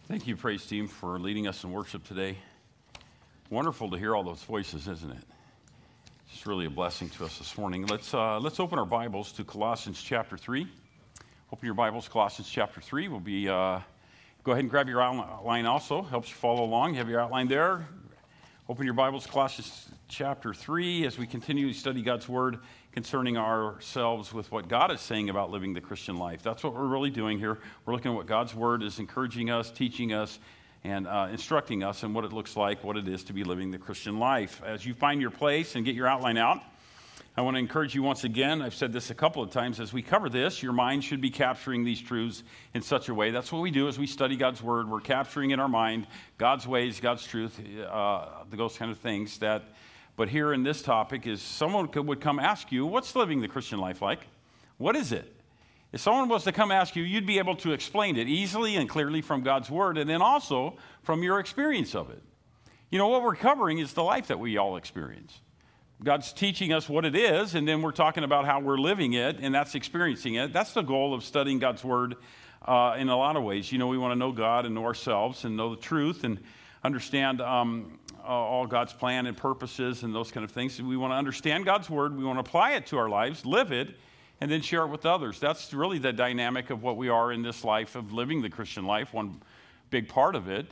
Thank you, praise team, for leading us in worship today. Wonderful to hear all those voices, isn't it? It's really a blessing to us this morning. Let's open our Bibles to Colossians chapter 3. Open your Bibles, Colossians chapter 3. We'll be, go ahead and grab your outline also. Helps you follow along. You have your outline there. Open your Bibles, Colossians chapter 3, as we continue to study God's Word concerning ourselves with what God is saying about living the Christian life. That's what we're really doing here. We're looking at what God's Word is encouraging us, teaching us, and instructing us in what it looks like, what it is to be living the Christian life. As you find your place and get your outline out, I want to encourage you once again. I've said this a couple of times. As we cover this, your mind should be capturing these truths in such a way. That's what we do as we study God's Word. We're capturing in our mind God's ways, God's truth, those kind of things. But here in this topic is someone would come ask you, what's living the Christian life like? What is it? If someone was to come ask you, you'd be able to explain it easily and clearly from God's Word, and then also from your experience of it. You know, what we're covering is the life that we all experience. God's teaching us what it is, and then we're talking about how we're living it, and that's experiencing it. That's the goal of studying God's Word in a lot of ways. You know, we want to know God and know ourselves and know the truth and understand all God's plan and purposes and those kind of things. We want to understand God's Word. We want to apply it to our lives, live it, and then share it with others. That's really the dynamic of what we are in this life of living the Christian life. One big part of it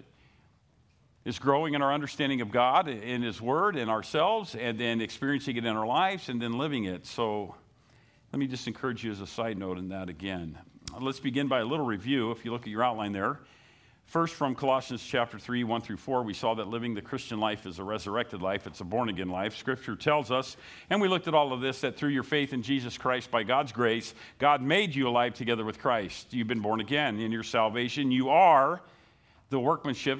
is growing in our understanding of God, in His Word, in ourselves, and then experiencing it in our lives, and then living it. So let me just encourage you as a side note in that again. Let's begin by a little review. If you look at your outline there, first from Colossians chapter 3, 1 through 4, we saw that living the Christian life is a resurrected life. It's a born-again life. Scripture tells us, and we looked at all of this, that through your faith in Jesus Christ, by God's grace, God made you alive together with Christ. You've been born again in your salvation. You are the workmanship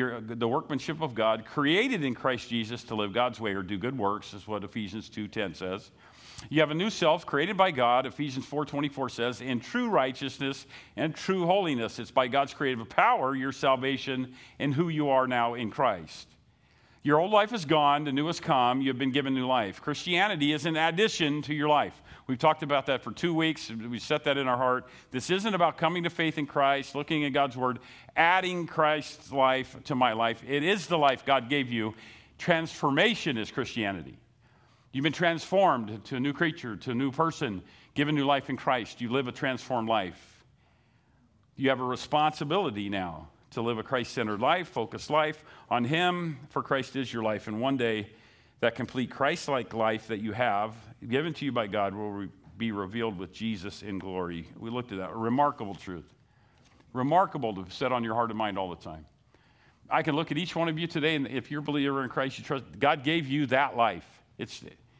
of God, created in Christ Jesus to live God's way or do good works, is what Ephesians 2:10 says. You have a new self created by God, Ephesians 4:24 says, in true righteousness and true holiness. It's by God's creative power, your salvation, and who you are now in Christ. Your old life is gone, the new has come, you've been given new life. Christianity is an addition to your life. We've talked about that for 2 weeks. We set that in our heart. This isn't about coming to faith in Christ, looking at God's Word, adding Christ's life to my life. It is the life God gave you. Transformation is Christianity. You've been transformed to a new creature, to a new person, given new life in Christ. You live a transformed life. You have a responsibility now to live a Christ-centered life, focused life on Him, for Christ is your life. And one day, that complete Christ-like life that you have, given to you by God, will be revealed with Jesus in glory. We looked at that. A remarkable truth. Remarkable to set on your heart and mind all the time. I can look at each one of you today, and if you're a believer in Christ, you trust, God gave you that life. It's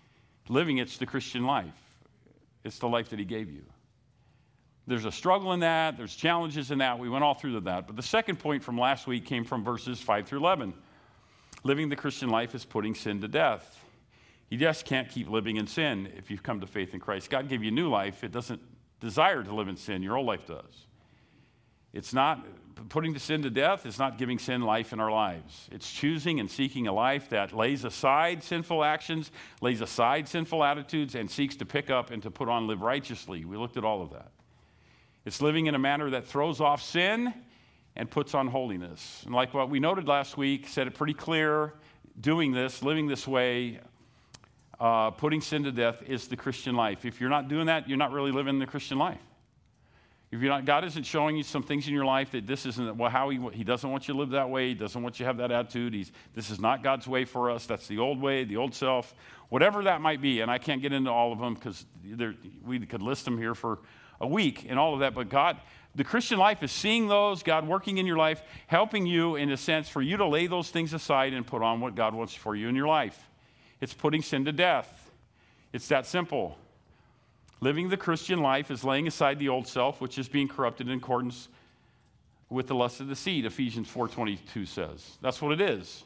the Christian life. It's the life that He gave you. There's a struggle in that. There's challenges in that. We went all through that. But the second point from last week came from verses 5 through 11. Living the Christian life is putting sin to death. You just can't keep living in sin if you've come to faith in Christ. God gave you new life. It doesn't desire to live in sin. Your old life does. It's not putting the sin to death. It's not giving sin life in our lives. It's choosing and seeking a life that lays aside sinful actions, lays aside sinful attitudes, and seeks to pick up and to put on, live righteously. We looked at all of that. It's living in a manner that throws off sin and puts on holiness. And like what we noted last week, said it pretty clear, doing this, living this way, putting sin to death is the Christian life. If you're not doing that, you're not really living the Christian life. If you're not, God isn't showing you some things in your life that this isn't how He doesn't want you to live that way. He doesn't want you to have that attitude. This is not God's way for us. That's the old way, the old self, whatever that might be. And I can't get into all of them because we could list them here for a week and all of that. But God, the Christian life is seeing those, God working in your life, helping you in a sense for you to lay those things aside and put on what God wants for you in your life. It's putting sin to death. It's that simple. Living the Christian life is laying aside the old self, which is being corrupted in accordance with the lust of the seed, Ephesians 4:22 says. That's what it is.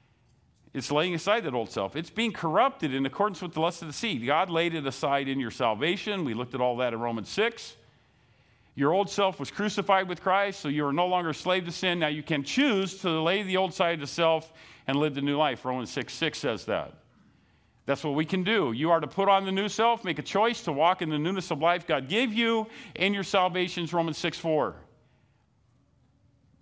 It's laying aside that old self. It's being corrupted in accordance with the lust of the seed. God laid it aside in your salvation. We looked at all that in Romans 6. Your old self was crucified with Christ, so you are no longer a slave to sin. Now you can choose to lay the old side of the self and live the new life. Romans 6:6 says that. That's what we can do. You are to put on the new self, make a choice to walk in the newness of life God gave you in your salvations, Romans 6:4.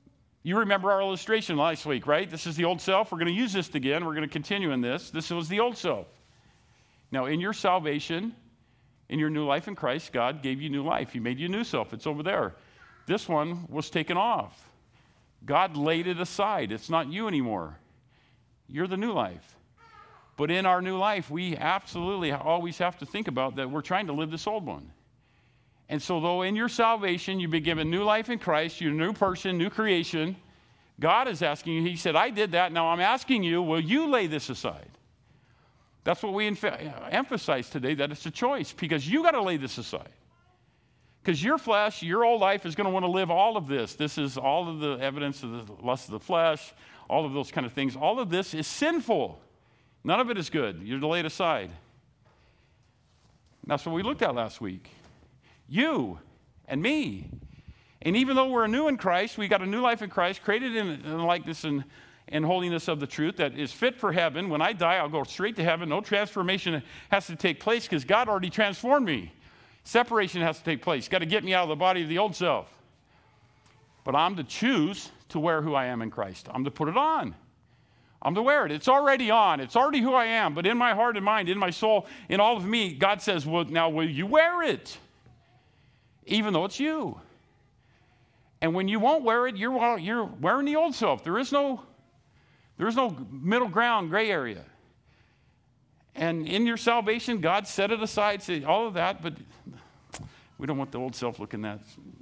You remember our illustration last week, right? This is the old self. We're going to use this again. We're going to continue in this. This was the old self. Now, in your salvation, in your new life in Christ, God gave you new life. He made you a new self. It's over there. This one was taken off. God laid it aside. It's not you anymore. You're the new life. But in our new life, we absolutely always have to think about that we're trying to live this old one. And so though in your salvation, you've been given new life in Christ, you're a new person, new creation, God is asking you, he said, I did that, now I'm asking you, will you lay this aside? That's what we emphasize today, that it's a choice, because you got to lay this aside. Because your flesh, your old life is going to want to live all of this. This is all of the evidence of the lust of the flesh, all of those kind of things. All of this is sinful. None of it is good. You're to lay it aside. That's what we looked at last week. You and me. And even though we're new in Christ, we got a new life in Christ, created in the likeness and holiness of the truth that is fit for heaven. When I die, I'll go straight to heaven. No transformation has to take place because God already transformed me. Separation has to take place. Got to get me out of the body of the old self. But I'm to choose to wear who I am in Christ. I'm to put it on. I'm to wear it. It's already on. It's already who I am. But in my heart and mind, in my soul, in all of me, God says, well, now will you wear it? Even though it's you. And when you won't wear it, you're wearing the old self. There is no middle ground, gray area. And in your salvation, God set it aside, said all of that, but we don't want the old self looking that.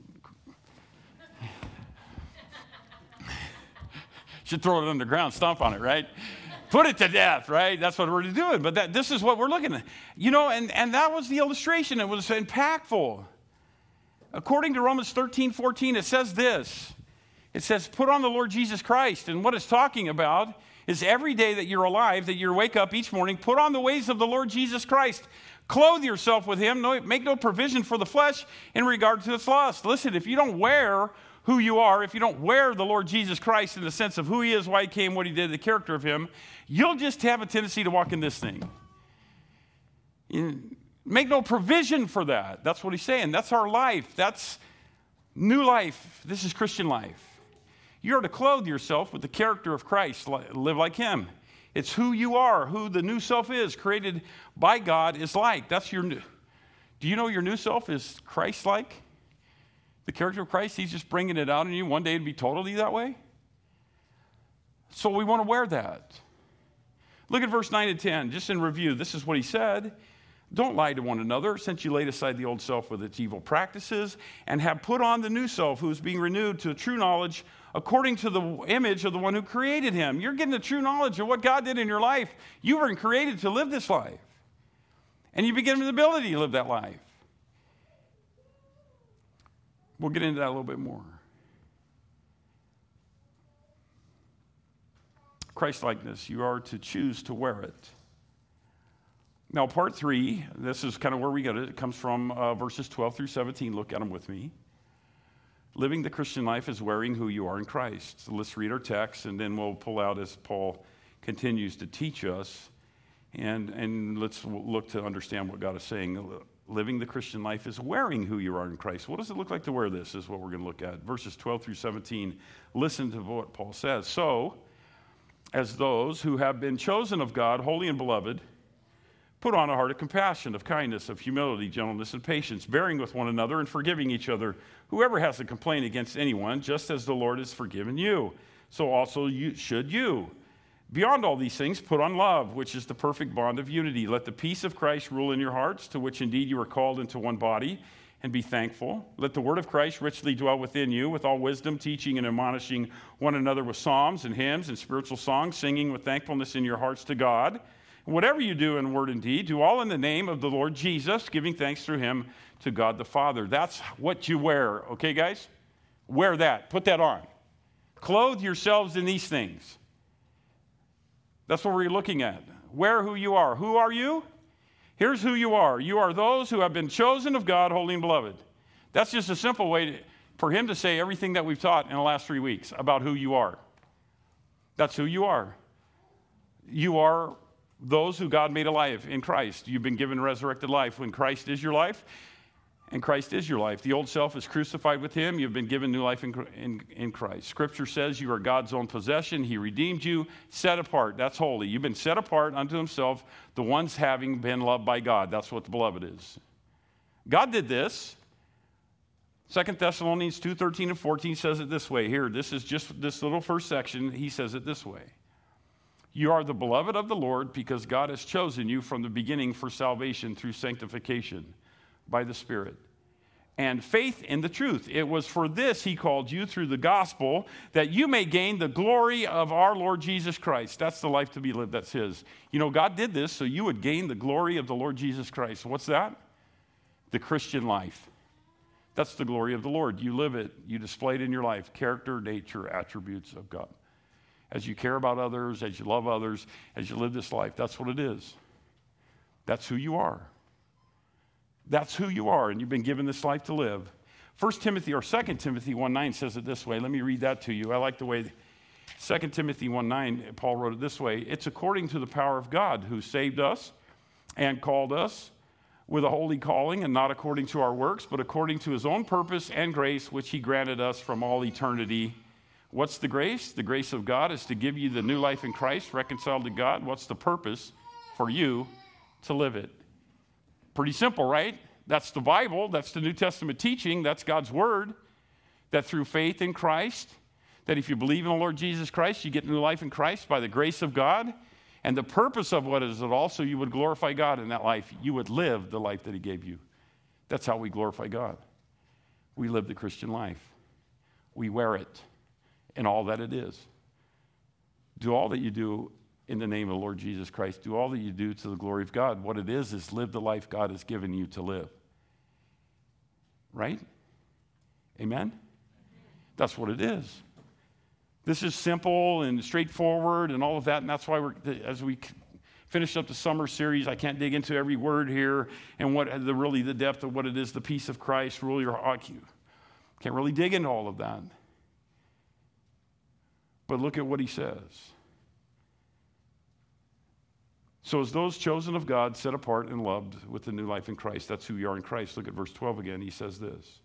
Should throw it underground, stomp on it, right? Put it to death, right? That's what we're doing. But this is what we're looking at. And that was the illustration. It was impactful. According to Romans 13:14, it says this. It says, put on the Lord Jesus Christ. And what it's talking about is every day that you're alive, that you wake up each morning, put on the ways of the Lord Jesus Christ. Clothe yourself with him. Make no provision for the flesh in regard to its lust. Listen, if you don't wear who you are, if you don't wear the Lord Jesus Christ in the sense of who he is, why he came, what he did, the character of him, you'll just have a tendency to walk in this thing. Make no provision for that. That's what he's saying. That's our life. That's new life. This is Christian life. You're to clothe yourself with the character of Christ, live like him. It's who you are, who the new self is, created by God is like. That's your new. Do you know your new self is Christ-like? The character of Christ, he's just bringing it out in you. One day it'll be totally that way. So we want to wear that. Look at verse 9 and 10, just in review. This is what he said. Don't lie to one another, since you laid aside the old self with its evil practices, and have put on the new self, who is being renewed to a true knowledge according to the image of the one who created him. You're getting the true knowledge of what God did in your life. You were created to live this life. And you begin with the ability to live that life. We'll get into that a little bit more. Christ-likeness, you are to choose to wear it. Now, part 3, this is kind of where we get it. It comes from verses 12 through 17. Look at them with me. Living the Christian life is wearing who you are in Christ. So let's read our text, and then we'll pull out as Paul continues to teach us. And let's look to understand what God is saying. Living the Christian life is wearing who you are in Christ. What does it look like to wear this is what we're going to look at. Verses 12 through 17. Listen to what Paul says. So, as those who have been chosen of God, holy and beloved, put on a heart of compassion, of kindness, of humility, gentleness, and patience, bearing with one another and forgiving each other. Whoever has a complaint against anyone, just as the Lord has forgiven you, so also should you. Beyond all these things, put on love, which is the perfect bond of unity. Let the peace of Christ rule in your hearts, to which indeed you are called into one body, and be thankful. Let the word of Christ richly dwell within you, with all wisdom, teaching and admonishing one another with psalms and hymns and spiritual songs, singing with thankfulness in your hearts to God. Whatever you do in word and deed, do all in the name of the Lord Jesus, giving thanks through him to God the Father. That's what you wear, okay, guys? Wear that. Put that on. Clothe yourselves in these things. That's what we're looking at. Wear who you are. Who are you? Here's who you are. You are those who have been chosen of God, holy and beloved. That's just a simple way for him to say everything that we've taught in the last 3 weeks about who you are. That's who you are. You are those who God made alive in Christ. You've been given resurrected life. When Christ is your life, And Christ is your life. The old self is crucified with him. You've been given new life in Christ. Scripture says you are God's own possession. He redeemed you, set apart. That's holy. You've been set apart unto himself, the ones having been loved by God. That's what the beloved is. God did this. 2 Thessalonians 2:13 and 14 says it this way. Here, this is just this little first section. He says it this way. You are the beloved of the Lord because God has chosen you from the beginning for salvation through sanctification by the Spirit and faith in the truth. It was for this he called you through the gospel, that you may gain the glory of our Lord Jesus Christ. That's the life to be lived. That's his. You know, God did this so you would gain the glory of the Lord Jesus Christ. What's that? The Christian life. That's the glory of the Lord. You live it. You display it in your life. Character, nature, attributes of God. As you care about others, as you love others, as you live this life, that's what it is. That's who you are. That's who you are, and you've been given this life to live. 1 Timothy or 2 Timothy 1:9 says it this way. Let me read that to you. I like the way 2 Timothy 1:9, Paul wrote it this way. It's according to the power of God who saved us and called us with a holy calling, and not according to our works, but according to his own purpose and grace, which he granted us from all eternity. What's the grace? The grace of God is to give you the new life in Christ, reconciled to God. What's the purpose? For you to live it. Pretty simple, right? That's the Bible. That's the New Testament teaching. That's God's word. That through faith in Christ, that if you believe in the Lord Jesus Christ, you get new life in Christ by the grace of God. And the purpose of what is it also, you would glorify God in that life. You would live the life that he gave you. That's how we glorify God. We live the Christian life. We wear it in all that it is. Do all that you do in the name of the Lord Jesus Christ. Do all that you do to the glory of God. What it is live the life God has given you to live. Right? Amen? That's what it is. This is simple and straightforward and all of that, and that's why as we finish up the summer series, I can't dig into every word here and what really the depth of what it is, the peace of Christ, rule your heart. Can't really dig into all of that. But look at what he says. So as those chosen of God, set apart and loved with the new life in Christ, that's who you are in Christ. Look at verse 12 again. He says this.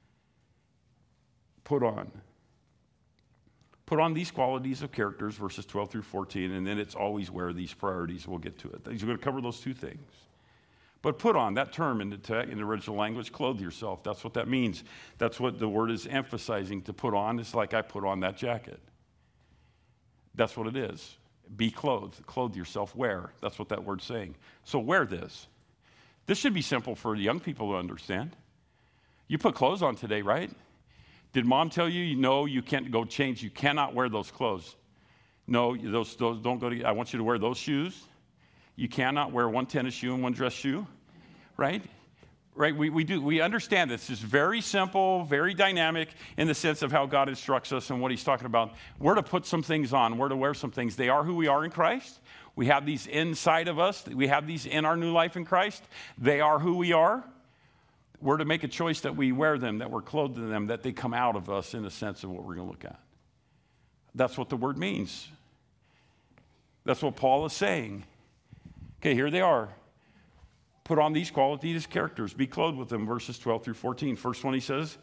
Put on these qualities of characters, verses 12 through 14, and then it's always where these priorities, we'll get to it. He's going to cover those two things. But put on, that term in the original language, clothe yourself. That's what that means. That's what the word is emphasizing. To put on is like I put on that jacket. That's what it is. Be clothed. Clothe yourself. Wear. That's what that word's saying. So wear this. This should be simple for the young people to understand. You put clothes on today, right? Did mom tell you, no, you can't go change. You cannot wear those clothes. No, those don't go together. I want you to wear those shoes. You cannot wear one tennis shoe and one dress shoe, right? Right? We understand this. It's very simple, very dynamic in the sense of how God instructs us and what he's talking about. We're to put some things on. We're to wear some things. They are who we are in Christ. We have these inside of us. We have these in our new life in Christ. They are who we are. We're to make a choice that we wear them, that we're clothed in them, that they come out of us in a sense of what we're going to look at. That's what the word means. That's what Paul is saying. Okay, here they are. Put on these qualities, characters. Be clothed with them, verses 12 through 14. First one he says,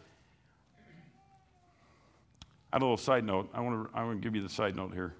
I had a little side note. I want to give you the side note here.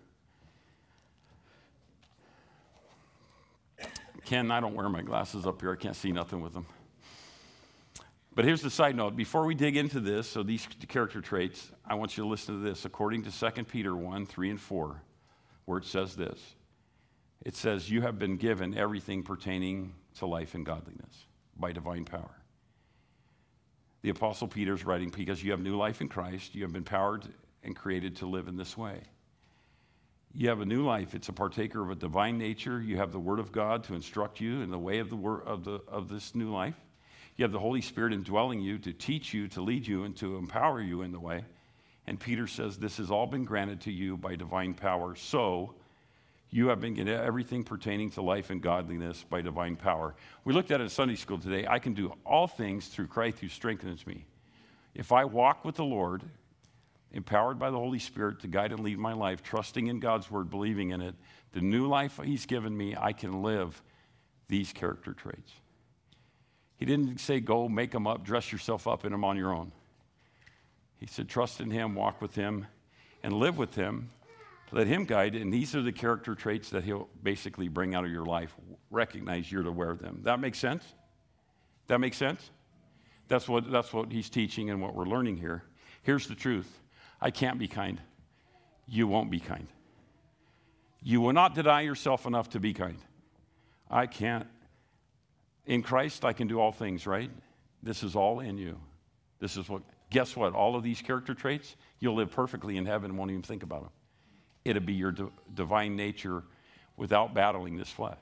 Ken, I don't wear my glasses up here. I can't see nothing with them. But here's the side note. Before we dig into this, so these character traits, I want you to listen to this. According to 2 Peter 1, 3 and 4, where it says this. It says, you have been given everything pertaining to life and godliness by divine power. The Apostle Peter is writing, because you have new life in Christ, you have been empowered and created to live in this way. You have a new life. It's a partaker of a divine nature. You have the Word of God to instruct you in the way of of this new life. You have the Holy Spirit indwelling you to teach you, to lead you, and to empower you in the way. And Peter says this has all been granted to you by divine power. So you have been given everything pertaining to life and godliness by divine power. We looked at it in Sunday school today. I can do all things through Christ who strengthens me. If I walk with the Lord, empowered by the Holy Spirit to guide and lead my life, trusting in God's word, believing in it, the new life he's given me, I can live these character traits. He didn't say, go make them up, dress yourself up in them on your own. He said, trust in him, walk with him, and live with him. Let him guide, and these are the character traits that he'll basically bring out of your life. Recognize you're to wear them. That makes sense? That makes sense? That's what he's teaching and what we're learning here. Here's the truth. I can't be kind. You won't be kind. You will not deny yourself enough to be kind. I can't. In Christ, I can do all things, right? This is all in you. This is what, guess what? All of these character traits, you'll live perfectly in heaven and won't even think about them. It'll be your divine nature without battling this flesh.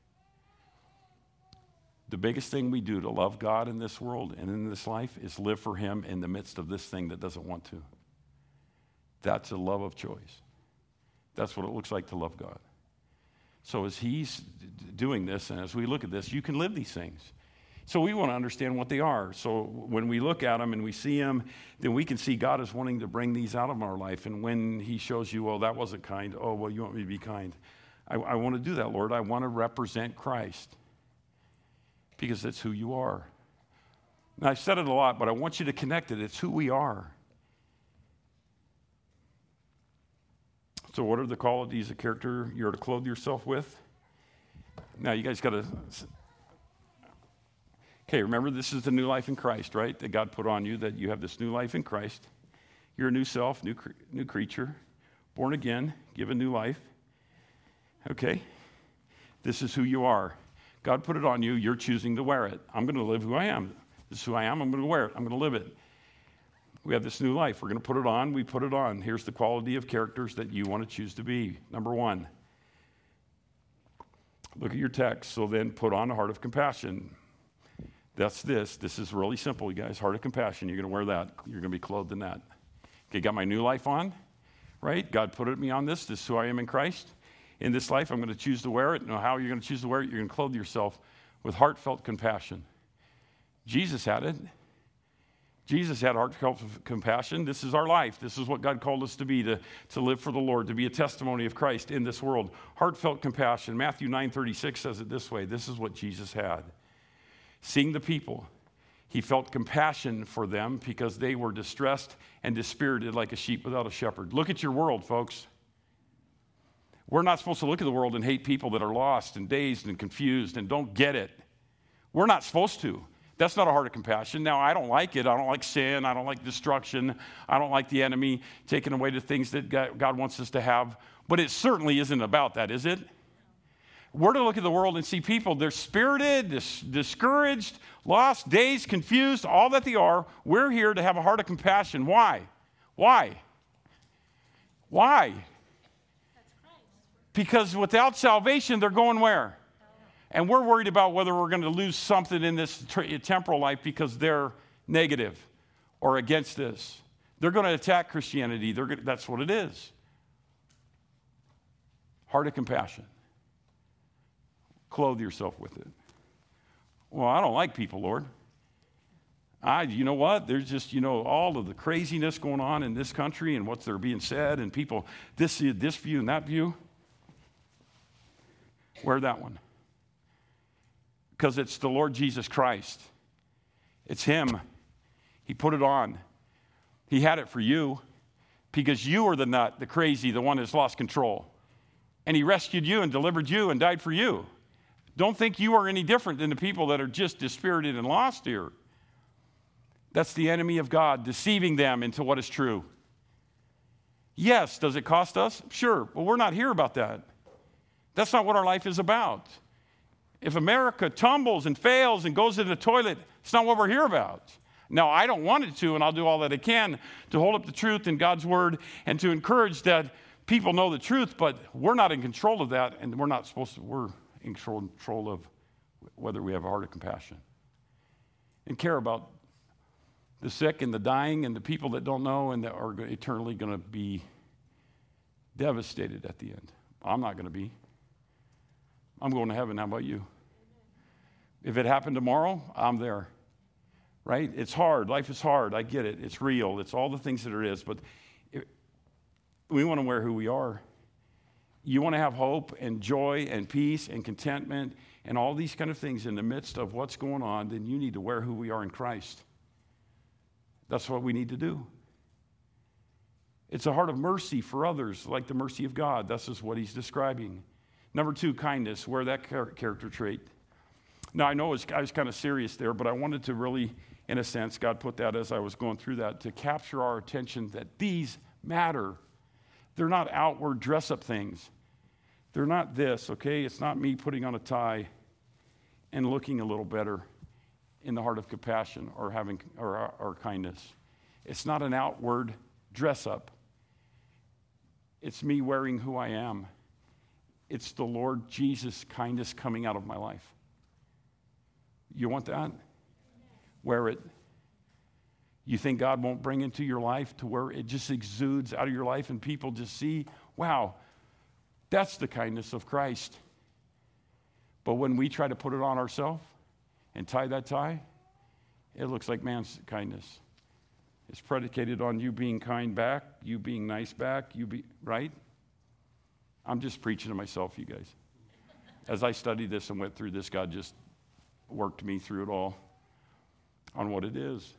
The biggest thing we do to love God in this world and in this life is live for him in the midst of this thing that doesn't want to. That's a love of choice. That's what it looks like to love God. So as he's doing this, and as we look at this, you can live these things. So we want to understand what they are. So when we look at them and we see them, then we can see God is wanting to bring these out of our life. And when he shows you, oh, that wasn't kind. Oh, well, you want me to be kind. I want to do that, Lord. I want to represent Christ because that's who you are. And I've said it a lot, but I want you to connect it. It's who we are. So what are the qualities of character you're to clothe yourself with? Now, you guys got to... Okay, remember, this is the new life in Christ, right? That God put on you, that you have this new life in Christ. You're a new self, new creature, born again, given new life. Okay, this is who you are. God put it on you. You're choosing to wear it. I'm going to live who I am. This is who I am. I'm going to wear it. I'm going to live it. We have this new life. We're going to put it on. We put it on. Here's the quality of characters that you want to choose to be. Number one, look at your text. So then put on a heart of compassion. That's this. This is really simple, you guys. Heart of compassion. You're going to wear that. You're going to be clothed in that. Okay, got my new life on, right? God put me on this. This is who I am in Christ. In this life, I'm going to choose to wear it. Now, how you're going to choose to wear it? You're going to clothe yourself with heartfelt compassion. Jesus had it. Jesus had heartfelt compassion. This is our life. This is what God called us to be, to live for the Lord, to be a testimony of Christ in this world. Heartfelt compassion. Matthew 9:36 says it this way. This is what Jesus had. Seeing the people, he felt compassion for them because they were distressed and dispirited like a sheep without a shepherd. Look at your world, folks. We're not supposed to look at the world and hate people that are lost and dazed and confused and don't get it. We're not supposed to. That's not a heart of compassion. Now, I don't like it. I don't like sin. I don't like destruction. I don't like the enemy taking away the things that God wants us to have. But it certainly isn't about that, is it? We're to look at the world and see people, they're spirited, discouraged, lost, dazed, confused, all that they are. We're here to have a heart of compassion. Why? Why? Why? Because without salvation, they're going where? And we're worried about whether we're going to lose something in this temporal life because they're negative or against this. They're going to attack Christianity. That's what it is. Heart of compassion. Clothe yourself with it. Well, I don't like people, Lord. You know what? There's just, all of the craziness going on in this country and what's there being said and people, this view and that view. Wear that one. Because it's the Lord Jesus Christ. It's him. He put it on. He had it for you because you were the nut, the crazy, the one that's lost control. And he rescued you and delivered you and died for you. Don't think you are any different than the people that are just dispirited and lost here. That's the enemy of God, deceiving them into what is true. Yes, does it cost us? Sure, but we're not here about that. That's not what our life is about. If America tumbles and fails and goes to the toilet, it's not what we're here about. Now, I don't want it to, and I'll do all that I can to hold up the truth in God's word and to encourage that people know the truth, but we're not in control of that, and we're in control of whether we have a heart of compassion and care about the sick and the dying and the people that don't know and that are eternally going to be devastated at the end. I'm not going to be. I'm going to heaven. How about you? If it happened tomorrow, I'm there. Right? It's hard. Life is hard. I get it. It's real. It's all the things that it is. But we want to wear who we are. you want to have hope and joy and peace and contentment and all these kind of things in the midst of what's going on, then you need to wear who we are in Christ. That's what we need to do. It's a heart of mercy for others, like the mercy of God. This is what he's describing. Number 2, kindness. Wear that character trait. Now, I know I was kind of serious there, but I wanted to really, in a sense, God put that as I was going through that, to capture our attention that these matter. They're not outward dress-up things. They're not this, okay? It's not me putting on a tie and looking a little better in the heart of compassion or having or kindness. It's not an outward dress-up. It's me wearing who I am. It's the Lord Jesus' kindness coming out of my life. You want that? Wear it. You think God won't bring into your life to where it just exudes out of your life and people just see, wow, that's the kindness of Christ. But when we try to put it on ourselves and tie that tie, it looks like man's kindness. It's predicated on you being kind back, you being nice back, right? I'm just preaching to myself, you guys. As I studied this and went through this, God just worked me through it all on what it is.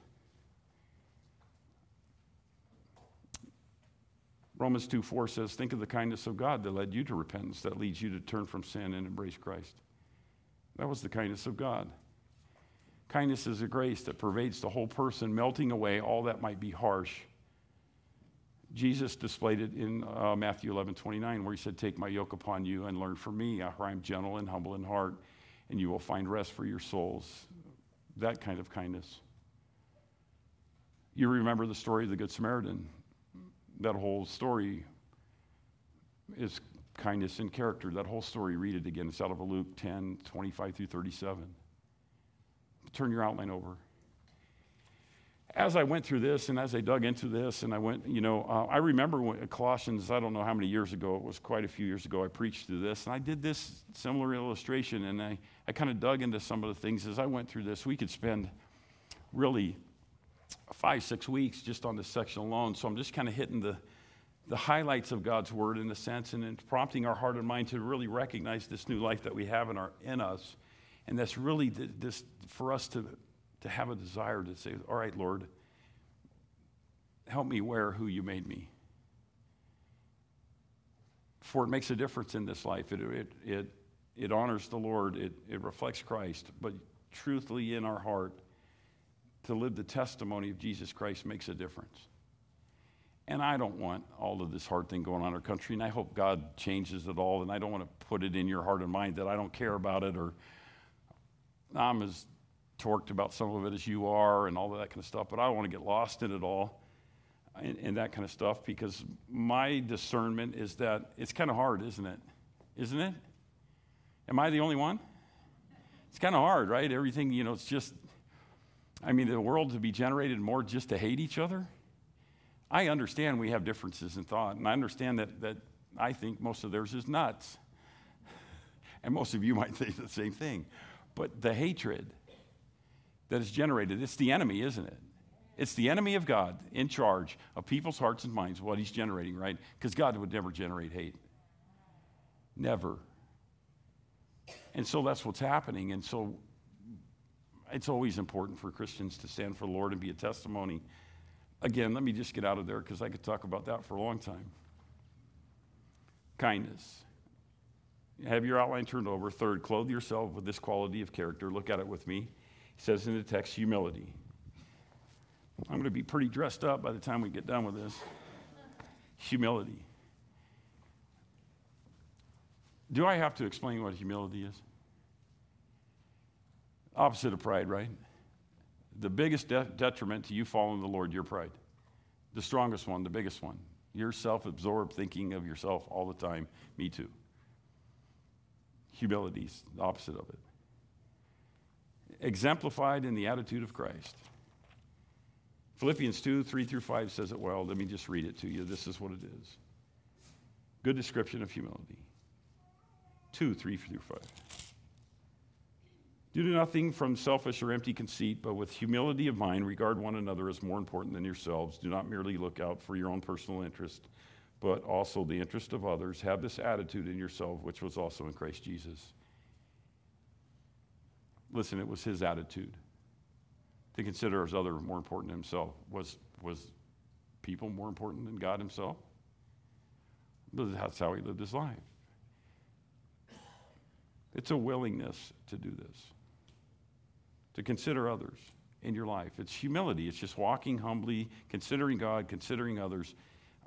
Romans 2:4 says, think of the kindness of God that led you to repentance, that leads you to turn from sin and embrace Christ. That was the kindness of God. Kindness is a grace that pervades the whole person, melting away all that might be harsh. Jesus displayed it in Matthew 11:29, where he said, take my yoke upon you and learn from me, for I am gentle and humble in heart, and you will find rest for your souls. That kind of kindness. You remember the story of the Good Samaritan. That whole story is kindness in character. That whole story, read it again. It's out of Luke 10:25-37. Turn your outline over. As I went through this and as I dug into this and I went, I remember when Colossians, I don't know how many years ago, it was quite a few years ago, I preached through this and I did this similar illustration and I kind of dug into some of the things as I went through this. We could spend really 5-6 weeks just on this section alone. So I'm just kind of hitting the highlights of God's word in a sense and then prompting our heart and mind to really recognize this new life that we have in us. And that's really this for us to have a desire to say, all right, Lord, help me wear who you made me. For it makes a difference in this life. It honors the Lord. It reflects Christ. But truthfully in our heart, to live the testimony of Jesus Christ makes a difference. And I don't want all of this hard thing going on in our country, and I hope God changes it all, and I don't want to put it in your heart and mind that I don't care about it or I'm as torqued about some of it as you are and all of that kind of stuff, but I don't want to get lost in it all and that kind of stuff because my discernment is that it's kind of hard, isn't it? Isn't it? Am I the only one? It's kind of hard, right? Everything, it's just, the world to be generated more just to hate each other. I understand we have differences in thought, and I understand that I think most of theirs is nuts. And most of you might think the same thing. But the hatred that is generated, it's the enemy, isn't it? It's the enemy of God in charge of people's hearts and minds, what he's generating, right? Because God would never generate hate. Never. And so that's what's happening. And so it's always important for Christians to stand for the Lord and be a testimony. Again, let me just get out of there because I could talk about that for a long time. Kindness. Have your outline turned over. Third, clothe yourself with this quality of character. Look at it with me. It says in the text, humility. I'm going to be pretty dressed up by the time we get done with this. Humility. Do I have to explain what humility is? Opposite of pride, right? The biggest detriment to you following the Lord, your pride. The strongest one, the biggest one. You're self-absorbed, thinking of yourself all the time. Me too. Humility is the opposite of it. Exemplified in the attitude of Christ. Philippians 2:3-5 says it well. Let me just read it to you. This is what it is. Good description of humility. 2:3-5. Do nothing from selfish or empty conceit, but with humility of mind, regard one another as more important than yourselves. Do not merely look out for your own personal interest, but also the interest of others. Have this attitude in yourself, which was also in Christ Jesus. Listen, it was his attitude to consider as other more important than himself. Was people more important than God himself? That's how he lived his life. It's a willingness to do this, to consider others in your life. It's humility. It's just walking humbly, considering God, considering others.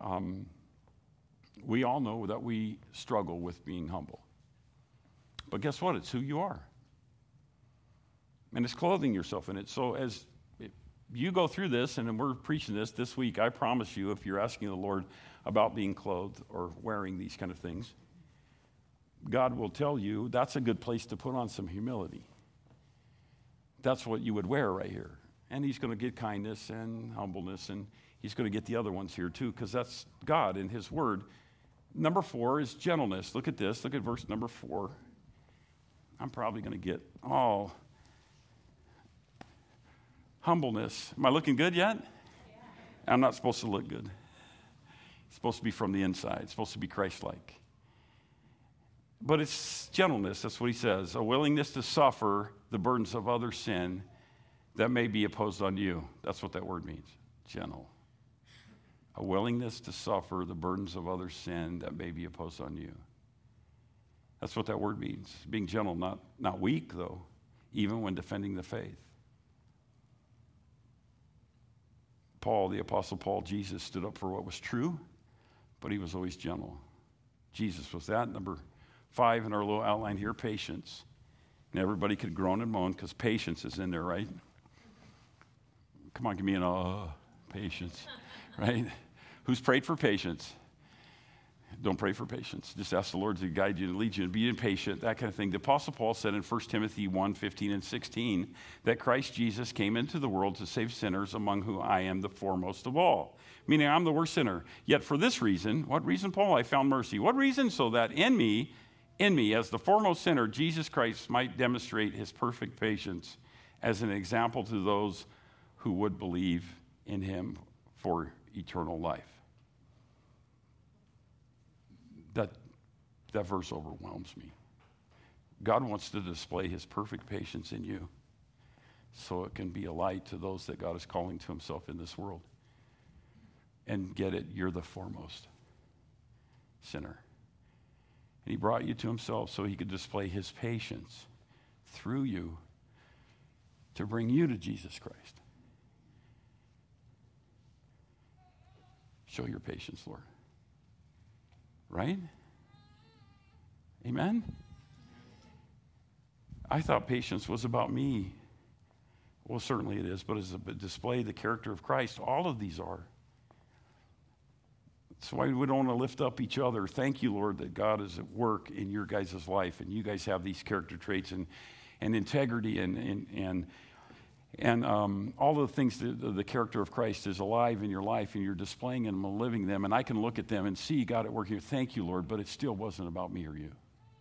We all know that we struggle with being humble. But guess what? It's who you are. And it's clothing yourself in it. So as you go through this, and we're preaching this week, I promise you, if you're asking the Lord about being clothed or wearing these kind of things, God will tell you that's a good place to put on some humility. That's what you would wear right here. And he's going to get kindness and humbleness, and he's going to get the other ones here too, because that's God in his word. Number 4 is gentleness. Look at this. Look at verse number 4. I'm probably going to get humbleness. Am I looking good yet? Yeah. I'm not supposed to look good. It's supposed to be from the inside. It's supposed to be Christ-like. But it's gentleness, that's what he says. A willingness to suffer the burdens of other sin that may be imposed on you. That's what that word means, gentle. A willingness to suffer the burdens of other sin that may be imposed on you. That's what that word means. Being gentle, not weak, though, even when defending the faith. Paul, the Apostle Paul, Jesus stood up for what was true, but he was always gentle. Jesus was that. Number 5 in our little outline here, patience. And everybody could groan and moan because patience is in there, right? Come on, give me an patience, right? Who's prayed for patience? Don't pray for patience. Just ask the Lord to guide you and lead you and be impatient, that kind of thing. The Apostle Paul said in 1 Timothy 1:15 and 16 that Christ Jesus came into the world to save sinners, among whom I am the foremost of all. Meaning I'm the worst sinner. Yet for this reason, what reason, Paul? I found mercy. What reason? So that in me, as the foremost sinner, Jesus Christ might demonstrate his perfect patience as an example to those who would believe in him for eternal life. That verse overwhelms me. God wants to display his perfect patience in you so it can be a light to those that God is calling to himself in this world. And get it, you're the foremost sinner. And he brought you to himself so he could display his patience through you to bring you to Jesus Christ. Show your patience, Lord. Right? Amen? I thought patience was about me. Well, certainly it is, but as a display the character of Christ, all of these are. That's why we don't want to lift up each other. Thank you, Lord, that God is at work in your guys' life, and you guys have these character traits and integrity and all the things that the character of Christ is alive in your life, and you're displaying them and living them, and I can look at them and see God at work here. Thank you, Lord, but it still wasn't about me or you.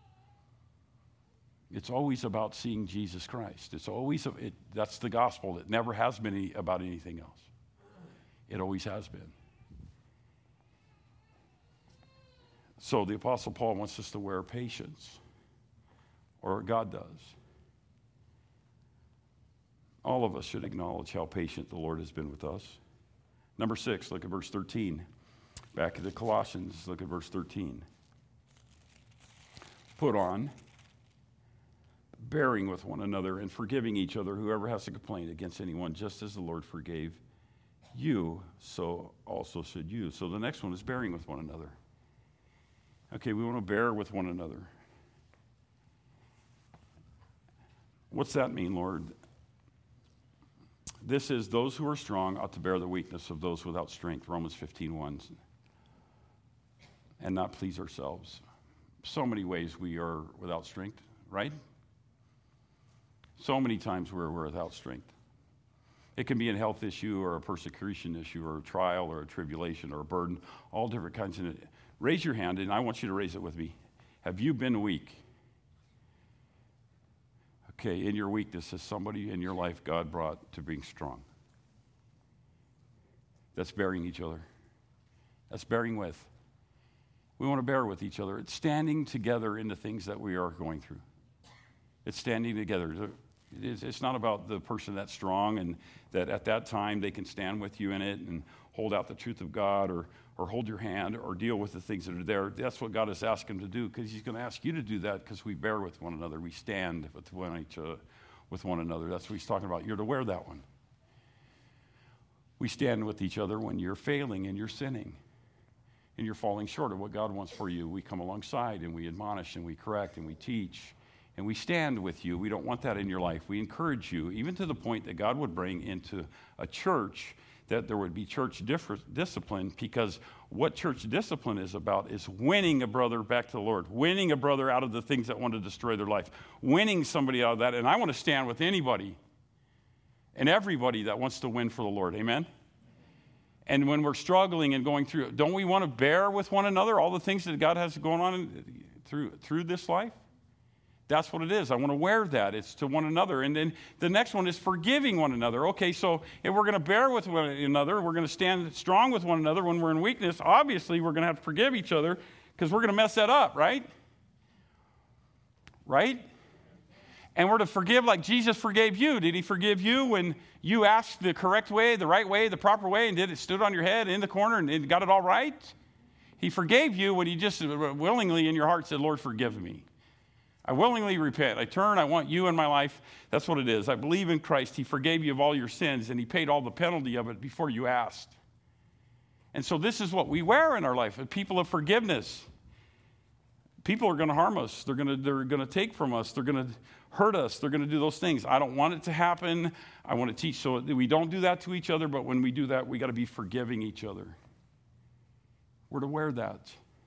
It's always about seeing Jesus Christ. That's the gospel. It never has been about anything else. It always has been. So the Apostle Paul wants us to wear patience, or God does. All of us should acknowledge how patient the Lord has been with us. Number 6, look at verse 13. Back at the Colossians, look at verse 13. Put on, bearing with one another and forgiving each other, whoever has a complaint against anyone, just as the Lord forgave you, so also should you. So the next one is bearing with one another. Okay, we want to bear with one another. What's that mean, Lord? This is those who are strong ought to bear the weakness of those without strength, Romans 15:1, and not please ourselves. So many ways we are without strength, right? So many times we're without strength. It can be a health issue or a persecution issue or a trial or a tribulation or a burden, all different kinds of. Raise your hand, and I want you to raise it with me. Have you been weak? Okay, in your weakness, is somebody in your life God brought to being strong? That's bearing each other. That's bearing with. We want to bear with each other. It's standing together in the things that we are going through. It's standing together. It's not about the person that's strong and that at that time they can stand with you in it and hold out the truth of God or hold your hand or deal with the things that are there. That's what God has asked him to do, because he's going to ask you to do that, because we bear with one another. We stand with one another. That's what he's talking about. You're to wear that one. We stand with each other when you're failing and you're sinning and you're falling short of what God wants for you. We come alongside and we admonish and we correct and we teach and we stand with you. We don't want that in your life. We encourage you, even to the point that God would bring into a church that there would be church discipline, because what church discipline is about is winning a brother back to the Lord, winning a brother out of the things that want to destroy their life, winning somebody out of that. And I want to stand with anybody and everybody that wants to win for the Lord. Amen? And when we're struggling and going through it, don't we want to bear with one another all the things that God has going on through this life? That's what it is. I want to wear that. It's to one another. And then the next one is forgiving one another. Okay, so if we're going to bear with one another, we're going to stand strong with one another when we're in weakness, obviously we're going to have to forgive each other, because we're going to mess that up, right? Right? And we're to forgive like Jesus forgave you. Did he forgive you when you asked the correct way, the right way, the proper way, and stood on your head in the corner and got it all right? He forgave you when you just willingly in your heart said, Lord, forgive me. I willingly repent. I turn. I want you in my life. That's what it is. I believe in Christ. He forgave you of all your sins, and he paid all the penalty of it before you asked. And so this is what we wear in our life, people of forgiveness. People are going to harm us. They're going to take from us. They're going to hurt us. They're going to do those things. I don't want it to happen. I want to teach so that we don't do that to each other, but when we do that, we got to be forgiving each other. We're to wear that.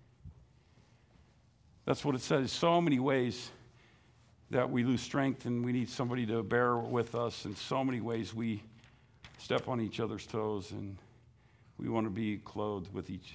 That's what it says. So many ways that we lose strength and we need somebody to bear with us. In so many ways we step on each other's toes, and we want to be clothed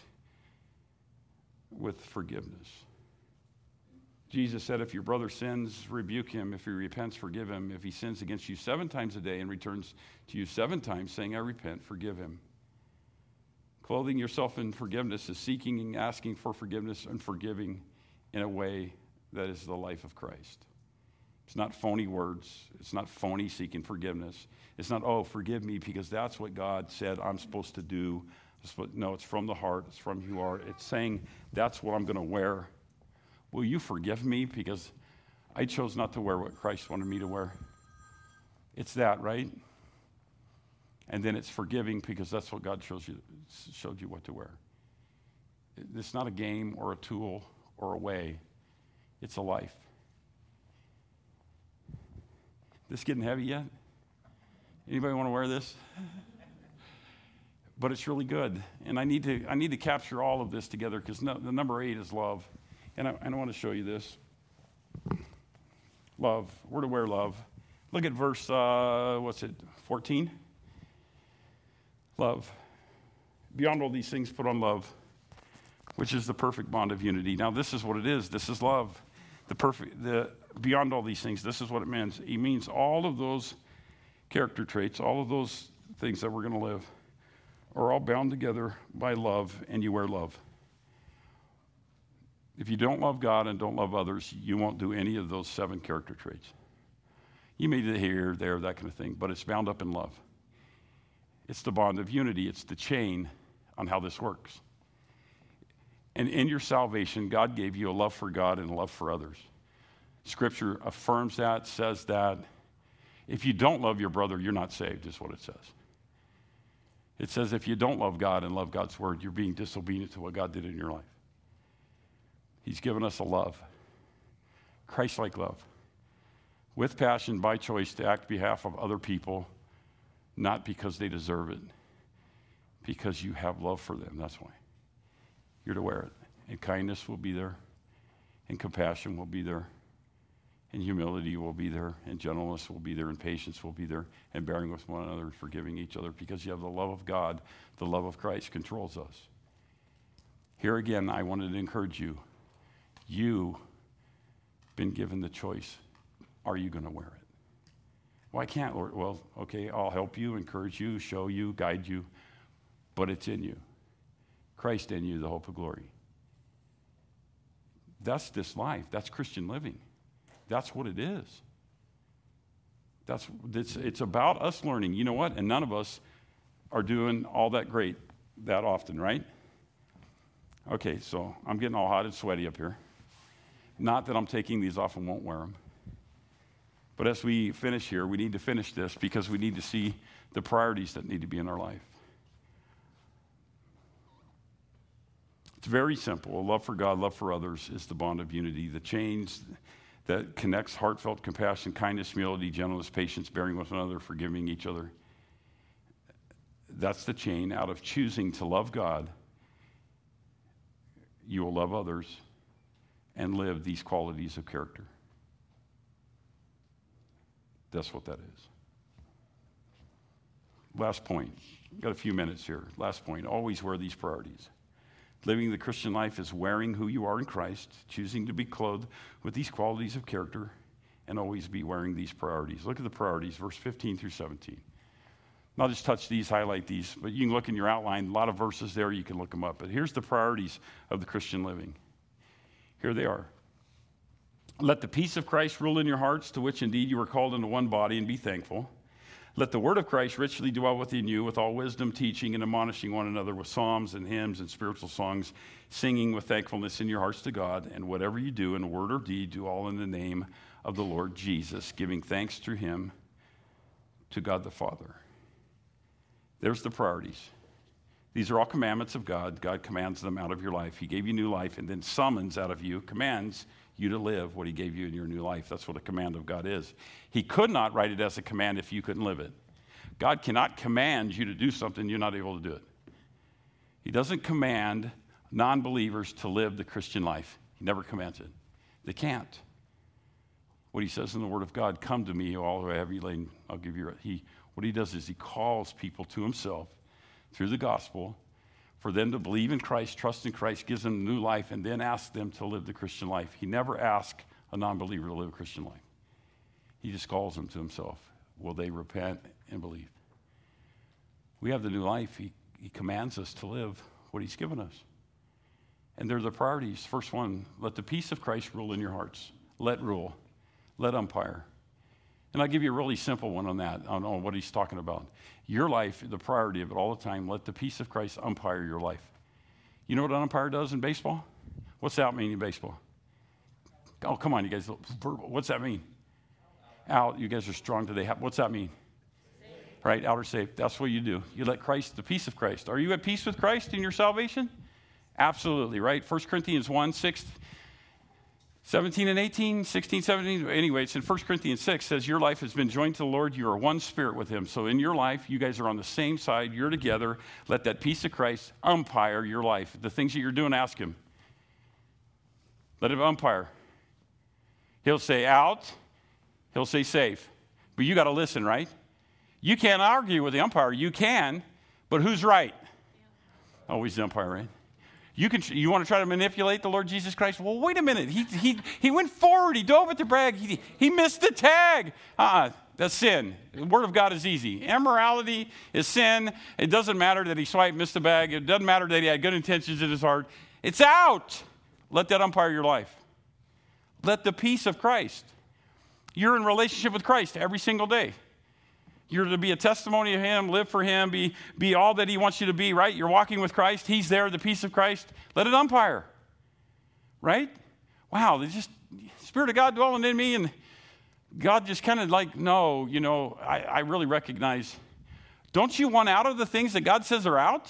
with forgiveness. Jesus said, if your brother sins, rebuke him. If he repents, forgive him. If he sins against you 7 times a day and returns to you 7 times saying, I repent, forgive him. Clothing yourself in forgiveness is seeking and asking for forgiveness and forgiving in a way that is the life of Christ. It's not phony words. It's not phony seeking forgiveness. It's not, oh, forgive me because that's what God said I'm supposed to do. No, it's from the heart. It's from who you are. It's saying that's what I'm going to wear. Will you forgive me because I chose not to wear what Christ wanted me to wear? It's that, right? And then it's forgiving because that's what God showed you what to wear. It's not a game or a tool or a way. It's a life. This getting heavy yet? Anybody want to wear this? But it's really good. And I need to capture all of this together, because the number 8 is love. And I want to show you this. Love. We're to wear love. Look at verse, 14? Love. Beyond all these things, put on love, which is the perfect bond of unity. Now, this is what it is. This is love. Beyond all these things, this is what it means. It means all of those character traits, all of those things that we're going to live are all bound together by love, and you wear love. If you don't love God and don't love others, you won't do any of those 7 character traits. You may do here, there, that kind of thing, but it's bound up in love. It's the bond of unity. It's the chain on how this works. And in your salvation, God gave you a love for God and a love for others. Scripture affirms that, says that. If you don't love your brother, you're not saved, is what it says. It says if you don't love God and love God's word, you're being disobedient to what God did in your life. He's given us a love, Christ-like love, with passion, by choice, to act on behalf of other people, not because they deserve it, because you have love for them. That's why. You're to wear it. And kindness will be there, and compassion will be there, and humility will be there, and gentleness will be there, and patience will be there, and bearing with one another, and forgiving each other, because you have the love of God. The love of Christ controls us. Here again, I wanted to encourage you. You've been given the choice. Are you going to wear it? Well, I can't, Lord. Well, okay, I'll help you, encourage you, show you, guide you, but it's in you. Christ in you, the hope of glory. That's this life. That's Christian living. That's what it is. It's about us learning. You know what? And none of us are doing all that great that often, right? Okay, so I'm getting all hot and sweaty up here. Not that I'm taking these off and won't wear them. But as we finish here, we need to finish this because we need to see the priorities that need to be in our life. It's very simple. A love for God, love for others is the bond of unity. The chains that connects heartfelt compassion, kindness, humility, gentleness, patience, bearing with one another, forgiving each other. That's the chain. Out of choosing to love God, you will love others and live these qualities of character. That's what that is. Last point. Got a few minutes here. Last point. Always wear these priorities. Living the Christian life is wearing who you are in Christ, choosing to be clothed with these qualities of character, and always be wearing these priorities. Look at the priorities, verse 15 through 17. I'll just touch these, highlight these, but you can look in your outline. A lot of verses there, you can look them up. But here's the priorities of the Christian living. Here they are. Let the peace of Christ rule in your hearts, to which indeed you were called into one body, and be thankful. Let the word of Christ richly dwell within you, with all wisdom, teaching and admonishing one another with psalms and hymns and spiritual songs, singing with thankfulness in your hearts to God. And whatever you do in word or deed, do all in the name of the Lord Jesus, giving thanks through him to God the Father. There's the priorities. These are all commandments of God. God commands them out of your life. He gave you new life and then summons out of you, commands you to live what he gave you in your new life. That's what a command of God is. He could not write it as a command if you couldn't live it. God cannot command you to do something you're not able to do it. He doesn't command non-believers to live the Christian life. He never commands it. They can't. What he says in the Word of God, come to me, all who are heavy laden, I'll give you rest. What he does is he calls people to himself through the gospel for them to believe in Christ, trust in Christ, gives them new life, and then asks them to live the Christian life. He never asks a non-believer to live a Christian life. He just calls them to himself. Will they repent and believe? We have the new life. He commands us to live what he's given us. And they're the priorities. First one, let the peace of Christ rule in your hearts. Let rule. Let umpire. And I'll give you a really simple one on that, on what he's talking about. Your life, the priority of it all the time, let the peace of Christ umpire your life. You know what an umpire does in baseball? What's that mean in baseball? Oh, come on, you guys. What's that mean? Out. You guys are strong today. What's that mean? Safe. Right, out or safe. That's what you do. You let Christ, the peace of Christ. Are you at peace with Christ in your salvation? Absolutely, right? 1 Corinthians 1, 6, 17 and 18, 16, 17. Anyway, it's in 1 Corinthians 6 says your life has been joined to the Lord. You are one spirit with him. So in your life, you guys are on the same side. You're together. Let that peace of Christ umpire your life. The things that you're doing, ask him. Let him umpire. He'll say out. He'll say safe. But you got to listen, right? You can't argue with the umpire. You can, but who's right? Always the umpire, right? You want to try to manipulate the Lord Jesus Christ? Well, wait a minute. He went forward. He dove at the bag. He missed the tag. That's sin. The Word of God is easy. Immorality is sin. It doesn't matter that he swiped, missed the bag. It doesn't matter that he had good intentions in his heart. It's out. Let that umpire your life. Let the peace of Christ. You're in relationship with Christ every single day. You're to be a testimony of him, live for him, be all that he wants you to be, right? You're walking with Christ. He's there, the peace of Christ. Let it umpire, right? Wow, there's just Spirit of God dwelling in me, and God just kind of like, no, I really recognize. Don't you want out of the things that God says are out?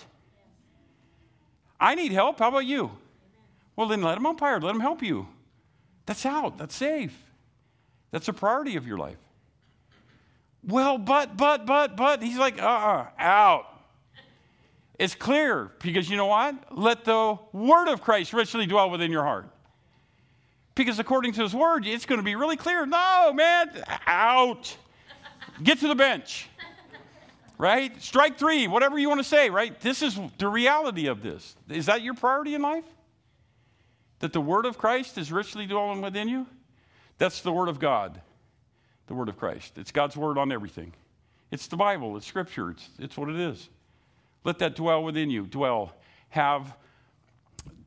I need help. How about you? Well, then let him umpire. Let him help you. That's out. That's safe. That's a priority of your life. Well, but, he's like, out. It's clear because you know what? Let the word of Christ richly dwell within your heart. Because according to his word, it's going to be really clear. No, man, out. Get to the bench. Right? Strike three, whatever you want to say, right? This is the reality of this. Is that your priority in life? That the word of Christ is richly dwelling within you? That's the word of God. The word of Christ. It's God's word on everything. It's the Bible. It's Scripture. It's what it is. Let that dwell within you. Dwell. Have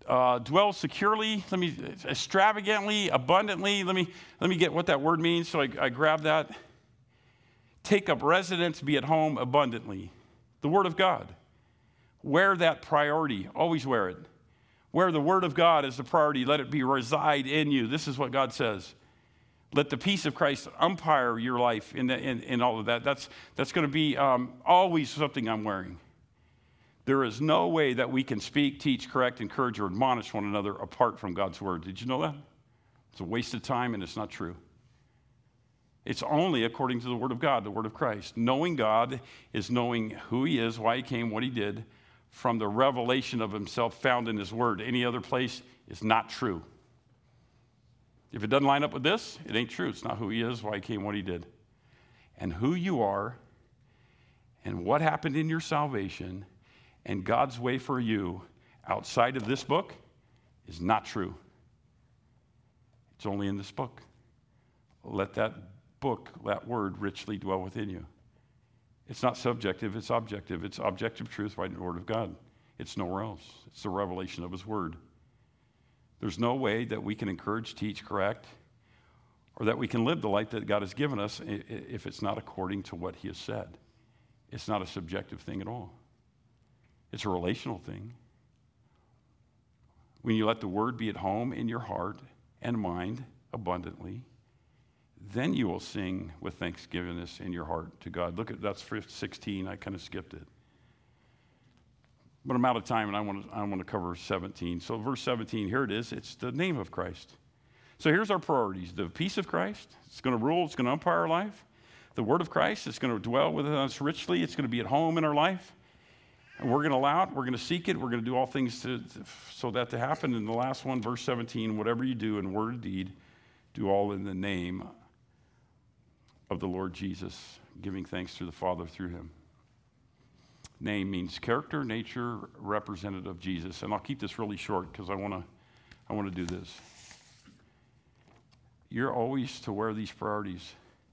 dwell securely. Let me extravagantly, abundantly. Let me get what that word means. So I grab that. Take up residence, be at home abundantly. The Word of God. Wear that priority. Always wear it. Where the Word of God is the priority, let it be reside in you. This is what God says. Let the peace of Christ umpire your life in all of that. That's going to be always something I'm wearing. There is no way that we can speak, teach, correct, encourage, or admonish one another apart from God's Word. Did you know that? It's a waste of time, and it's not true. It's only according to the Word of God, the Word of Christ. Knowing God is knowing who He is, why He came, what He did, from the revelation of Himself found in His Word. Any other place is not true. If it doesn't line up with this, it ain't true. It's not who He is, why He came, what He did. And who you are, and what happened in your salvation, and God's way for you outside of this book is not true. It's only in this book. Let that book, that word, richly dwell within you. It's not subjective, it's objective. It's objective truth right in the Word of God. It's nowhere else. It's the revelation of His Word. There's no way that we can encourage, teach, correct, or that we can live the life that God has given us if it's not according to what He has said. It's not a subjective thing at all. It's a relational thing. When you let the Word be at home in your heart and mind abundantly, then you will sing with thanksgivingness in your heart to God. Look at that's verse 16. I kind of skipped it. But I'm out of time, and I want to cover 17. So verse 17, here it is. It's the name of Christ. So here's our priorities. The peace of Christ. It's going to rule. It's going to umpire our life. The Word of Christ. It's going to dwell with us richly. It's going to be at home in our life. And we're going to allow it. We're going to seek it. We're going to do all things so that to happen. And the last one, verse 17, whatever you do in word or deed, do all in the name of the Lord Jesus, giving thanks to the Father through Him. Name means character, nature, representative of Jesus. And I'll keep this really short because I want to do this. You're always to wear these priorities.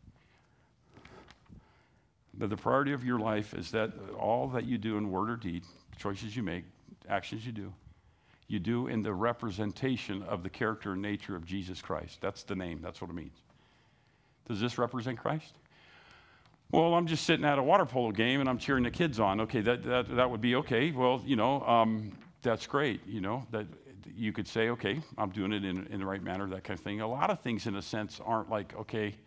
But the priority of your life is that all that you do in word or deed, choices you make, actions you do in the representation of the character and nature of Jesus Christ. That's the name. That's what it means. Does this represent Christ? Well, I'm just sitting at a water polo game and I'm cheering the kids on. Okay, that would be okay. Well, that's great. That you could say, okay, I'm doing it in the right manner, that kind of thing. A lot of things, in a sense, aren't like, okay,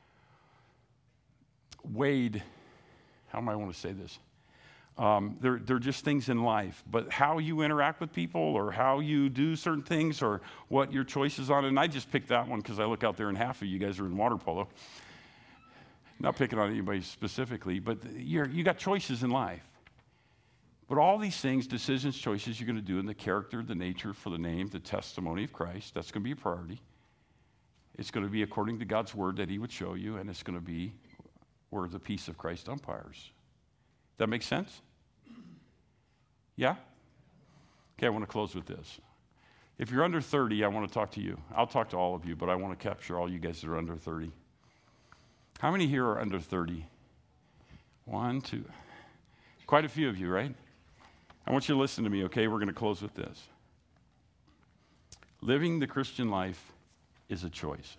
Wade, how am I want to say this? They're just things in life. But how you interact with people or how you do certain things or what your choices on, and I just picked that one because I look out there and half of you guys are in water polo. Not picking on anybody specifically, but you got choices in life. But all these things, decisions, choices you're going to do in the character, the nature, for the name, the testimony of Christ, that's going to be a priority. It's going to be according to God's word that He would show you, and it's going to be where the peace of Christ umpires. That make sense? Yeah? Okay, I want to close with this. If you're under 30, I want to talk to you. I'll talk to all of you, but I want to capture all you guys that are under 30. How many here are under 30? 1, 2. Quite a few of you, right? I want you to listen to me, okay? We're going to close with this. Living the Christian life is a choice.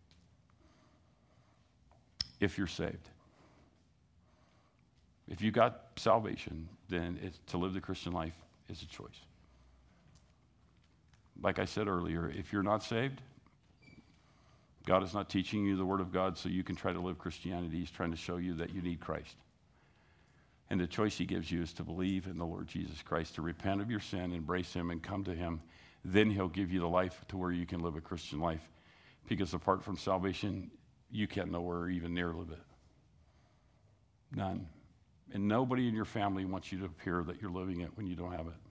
If you're saved. If you got salvation, then to live the Christian life is a choice. Like I said earlier, if you're not saved, God is not teaching you the Word of God so you can try to live Christianity. He's trying to show you that you need Christ. And the choice He gives you is to believe in the Lord Jesus Christ, to repent of your sin, embrace Him, and come to Him. Then He'll give you the life to where you can live a Christian life. Because apart from salvation, you can't nowhere even near live it. None. And nobody in your family wants you to appear that you're living it when you don't have it.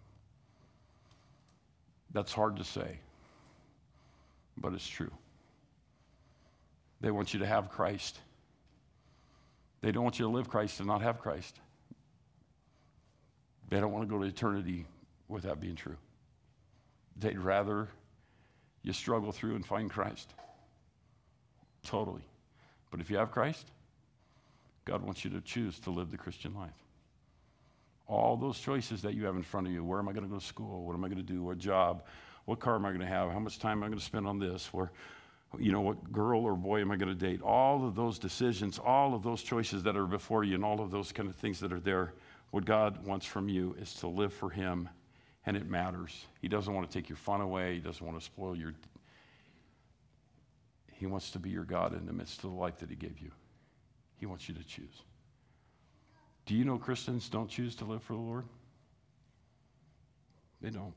That's hard to say, but it's true. They want you to have Christ. They don't want you to live Christ and not have Christ. They don't want to go to eternity with that being true. They'd rather you struggle through and find Christ. Totally. But if you have Christ, God wants you to choose to live the Christian life. All those choices that you have in front of you. Where am I going to go to school? What am I going to do? What job? What car am I going to have? How much time am I going to spend on this? What girl or boy am I going to date? All of those decisions, all of those choices that are before you, and all of those kind of things that are there, what God wants from you is to live for him, and it matters. He doesn't want to take your fun away. He doesn't want to spoil He wants to be your God in the midst of the life that he gave you. He wants you to choose. Do you know Christians don't choose to live for the Lord? They don't.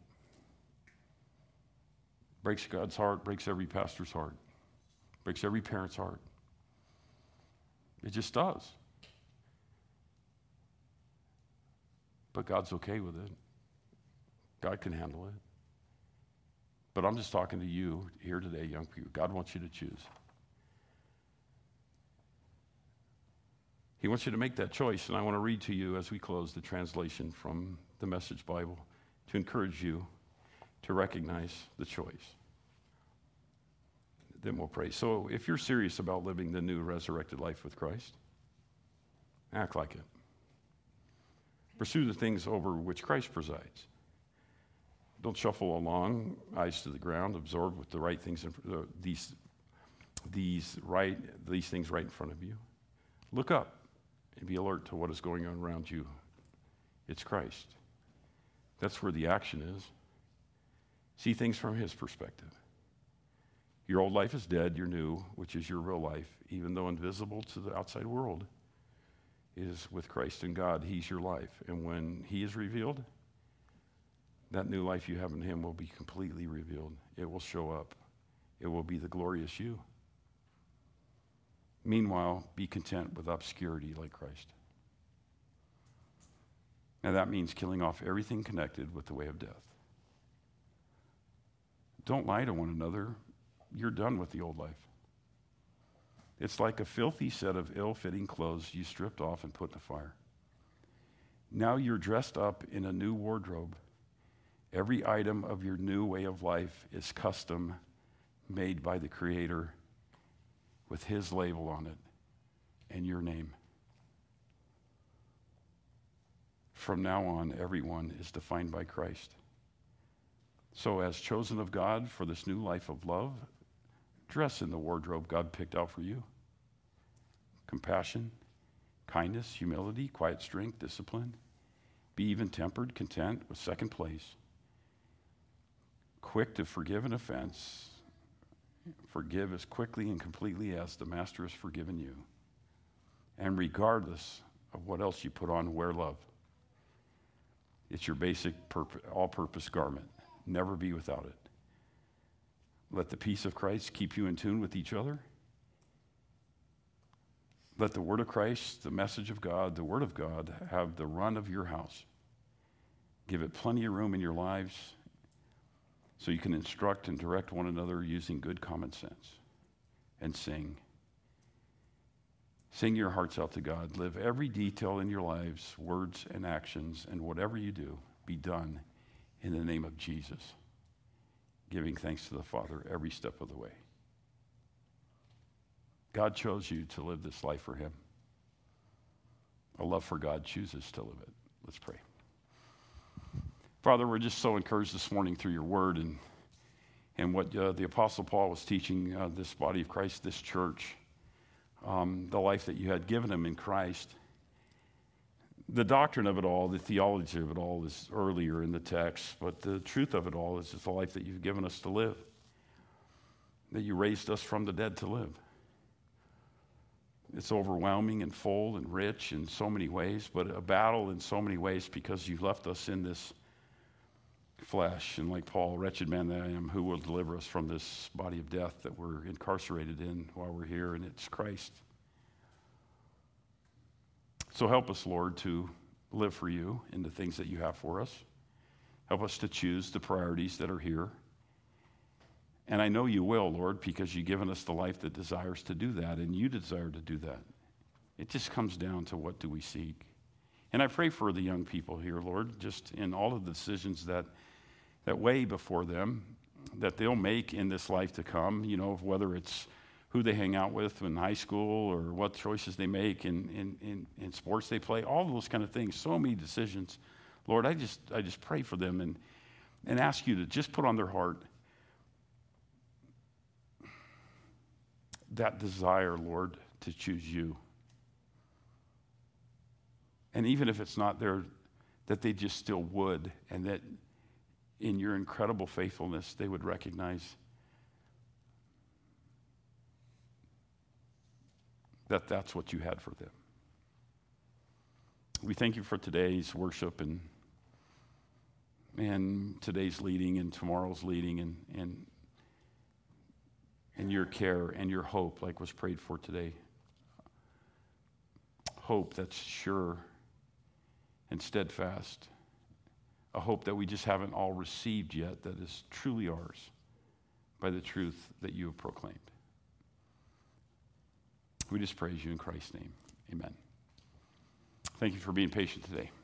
Breaks God's heart, breaks every pastor's heart, breaks every parent's heart. It just does. But God's okay with it. God can handle it. But I'm just talking to you here today, young people. God wants you to choose. He wants you to make that choice, and I want to read to you as we close the translation from the Message Bible to encourage you to recognize the choice. Then we'll pray. So if you're serious about living the new resurrected life with Christ, act like it. Pursue the things over which Christ presides. Don't shuffle along, eyes to the ground, absorbed with the right things, these things right in front of you. Look up and be alert to what is going on around you. It's Christ. That's where the action is. See things from his perspective. Your old life is dead, your new, which is your real life, even though invisible to the outside world, is with Christ and God. He's your life. And when he is revealed, that new life you have in him will be completely revealed. It will show up. It will be the glorious you. Meanwhile, be content with obscurity like Christ. Now that means killing off everything connected with the way of death. Don't lie to one another. You're done with the old life. It's like a filthy set of ill-fitting clothes you stripped off and put in the fire. Now you're dressed up in a new wardrobe. Every item of your new way of life is custom made by the Creator with his label on it and your name. From now on, everyone is defined by Christ. So as chosen of God for this new life of love, dress in the wardrobe God picked out for you. Compassion, kindness, humility, quiet strength, discipline. Be even-tempered, content with second place. Quick to forgive an offense. Forgive as quickly and completely as the Master has forgiven you. And regardless of what else you put on, wear love. It's your basic all-purpose garment. Never be without it. Let the peace of Christ keep you in tune with each other. Let the word of Christ, the message of God, the word of God, have the run of your house. Give it plenty of room in your lives so you can instruct and direct one another using good common sense. And sing. Sing your hearts out to God. Live every detail in your lives, words and actions, and whatever you do, be done in the name of Jesus, giving thanks to the Father every step of the way. God chose you to live this life for him. A love for God chooses to live it. Let's pray. Father, we're just so encouraged this morning through your word and what the Apostle Paul was teaching this body of Christ, this church, the life that you had given him in Christ. The doctrine of it all, the theology of it all is earlier in the text, but the truth of it all is the life that you've given us to live, that you raised us from the dead to live. It's overwhelming and full and rich in so many ways, but a battle in so many ways because you left us in this flesh. And like Paul, wretched man that I am, who will deliver us from this body of death that we're incarcerated in while we're here, and it's Christ. So help us, Lord, to live for you in the things that you have for us. Help us to choose the priorities that are here. And I know you will, Lord, because you've given us the life that desires to do that, and you desire to do that. It just comes down to what do we seek. And I pray for the young people here, Lord, just in all of the decisions that weigh before them, that they'll make in this life to come, whether it's who they hang out with in high school or what choices they make in sports they play, all those kind of things, so many decisions. Lord, I just pray for them and ask you to just put on their heart that desire, Lord, to choose you. And even if it's not there, that they just still would, and that in your incredible faithfulness, they would recognize that that's what you had for them. We thank you for today's worship and today's leading and tomorrow's leading and your care and your hope, like was prayed for today. Hope that's sure and steadfast. A hope that we just haven't all received yet, that is truly ours by the truth that you have proclaimed. We just praise you in Christ's name. Amen. Thank you for being patient today.